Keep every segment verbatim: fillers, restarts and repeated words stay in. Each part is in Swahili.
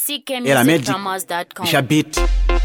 C K music dramas dot com. Shabit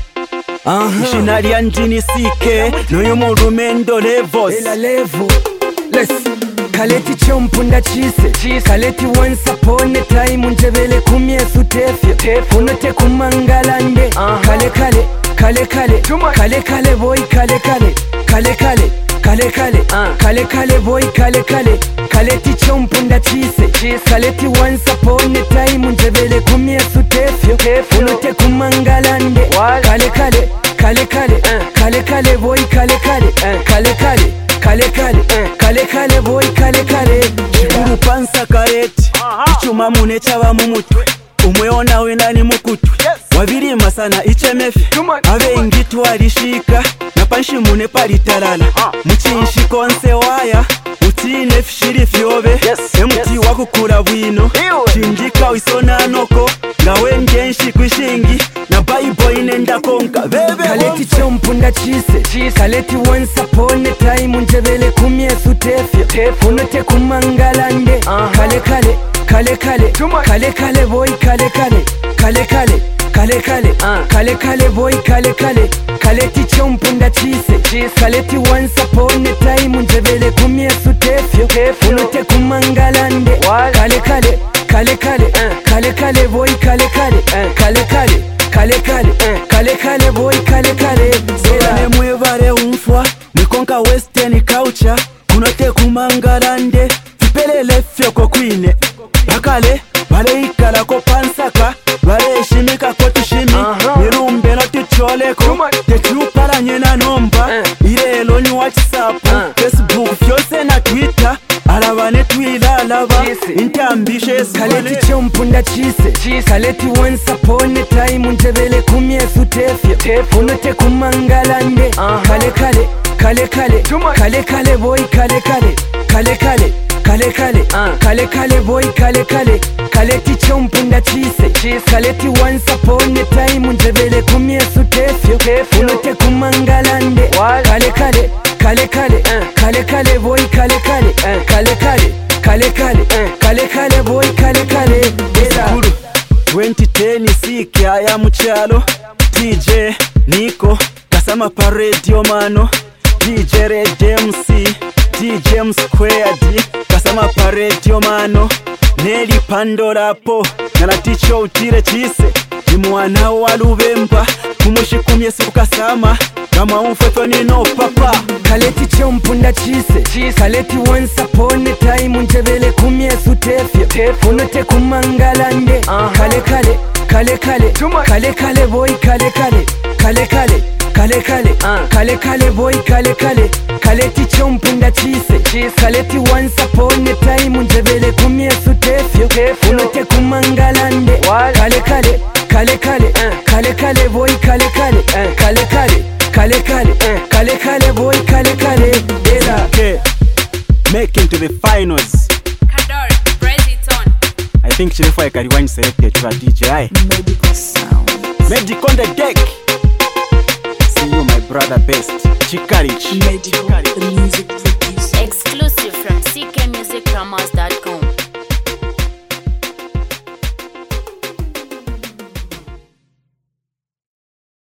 Missionary Anjini C K Noyo Murumendo Levos Ela levo Let's Kaleti chompunda chise Kaleti once upon a time Unjevele kumye sutefyo Unote kumangalande Kale kale Kale kale Kale kale boy kale kale Kale kale Kale kale Kale kale boy kale kale Kaleti chompunda chise Kaleti once upon a time Unjevele kumye sutefyo Unote kumangalande Kale kale Kale kale Kale kale boy kale kale Kale kale Kale kale Kale kale boy kale kale Chikuru pansa kareti Ichuma mune chava mumutwe Umweona wenani mukutwe Wavirima sana ichemefi Ave ingitu walishika Napanshi mune palitalala Mchinshi konse waya Utine fishiri fyobe Emuti wakukura bwino Shinjika wisona noko Ngawe ngenshi kwishingi Na baibo inenda konka Bebe Kaleti chompunda chise Kaleti once upon a time Unjevele kumye sutefyo Unote kumangalande Kale kale Kale kale Kale kale boy kale kale Kale kale Kale kale Kale kale boy kale kale Kaleti chompunda chise Kaleti once upon a time Unjevele kumye sutefyo Unote kumangalande Kale kale Kale kale Kale kale boy kale kale Kale kale Kale kale Kale kale boy kale kale Sera mwevare umfwa Nikonka western culture Kunote kumangalande Tipelele fyoko kwine Bakale Bale ikala ko pansaka Bale shimika ko tushimi Nirumbe no tucholeko Techupala nyena nomba Irelo ni WhatsApp Facebook fyose na Twitter Alabane twila alaba Intambishe Kaleti chompunda chise Kaleti once upon a time Unjevele kumye sutefyo Unote kumangalande Kale kale Kale kale Kale kale boy kale kale Kale kale Kale kale Kale kale boy kale kale Kaleti chompunda chise Kaleti once upon a time Unjevele kumye sutefyo Unote kumangalande Kale kale Kale kale Kale kale boy kale kale Kale kale Kale kale Kale kale boy kale kale Eskuru twenty ten C K aya muchalo D J Nico Kasama pa radio mano D J Red M C D J M Square D Kasama pa radio mano Neli Pandora po Nalaticho utire chise Ni mwana wa Lubemba Kumushikumye siku kasama Kama umfeto nino papa Kaleti chompunda chise Kaleti once upon a time Unjevele kumye sutefyo Unote kumangalande Kale kale Kale kale Kale kale boy kale kale Kale kale Kale kale Kale kale boy kale kale Kaleti chompunda chise Kaleti once upon a time Unjevele kumye sutefyo Unote kumangalande Kale kale Kale kale Kale kale boy kale kale Kale kale Kale kale Kale kale boy kale kale Ela Okay Making to the finals Kador, press it on. I think Chirefo Ekariwani selected to a D J Medical sound. Medic on the deck. See you my brother best Chikarich Medical, the music.